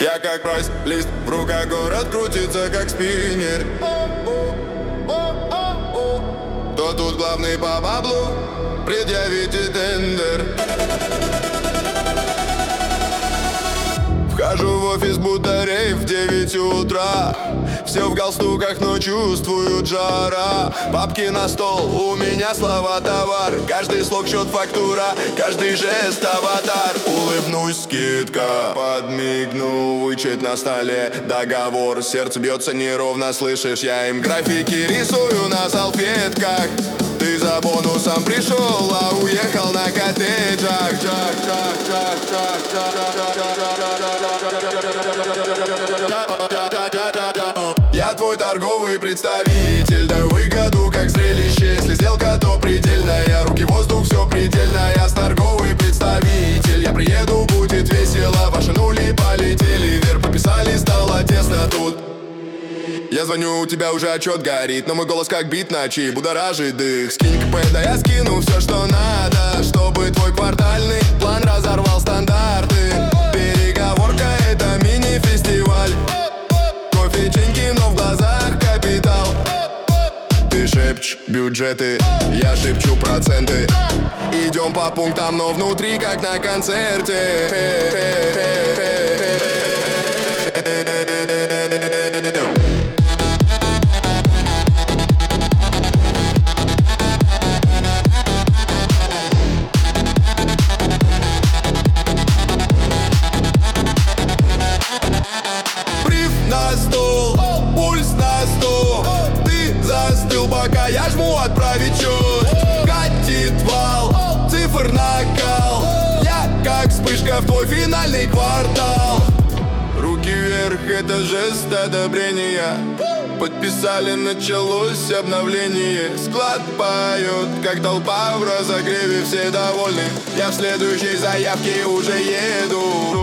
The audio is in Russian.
Я как прайс-лист, в руках город крутится как спиннер. Кто тут главный по баблу? Предъявите тендер. Вхожу в офис, будто рейв в 9 утра. Все в галстуках, но чувствуют жара. Папки на стол, у меня слова товар. Каждый слог счет фактура, каждый жест аватар. Улыбнусь, скидка, подмигну, вычет на столе договор. Сердце бьется неровно, слышишь, я им графики рисую на салфетках. Ты за бонусом пришел, а уехал на коттеджах. Я твой торговый представитель, даю выгоду как зрелище. Если сделка, то предельная, руки в воздух, все предельно. Я торговый представитель, я приеду, будет весело. Ваши нули полетели вверх, подписали, стало тесно тут. Я звоню, у тебя уже отчет горит, но мой голос как бит ночи будоражит дых. Скинь КП, да я скину все, что надо, чтобы твой квартальный план разорвал стандарты. Переговорка — это мини-фестиваль. Кофе-ченьки, но в глазах капитал. Ты шепчешь бюджеты, я шепчу проценты. Идем по пунктам, но внутри как на концерте. На стол, пульс на 100. Ты застыл, пока я жму отправить счет. Катит вал, цифр накал. Я как вспышка в твой финальный квартал. Руки вверх, это жест одобрения. Подписали, началось обновление. Склад поет, как толпа в разогреве, все довольны. Я в следующей заявке уже еду.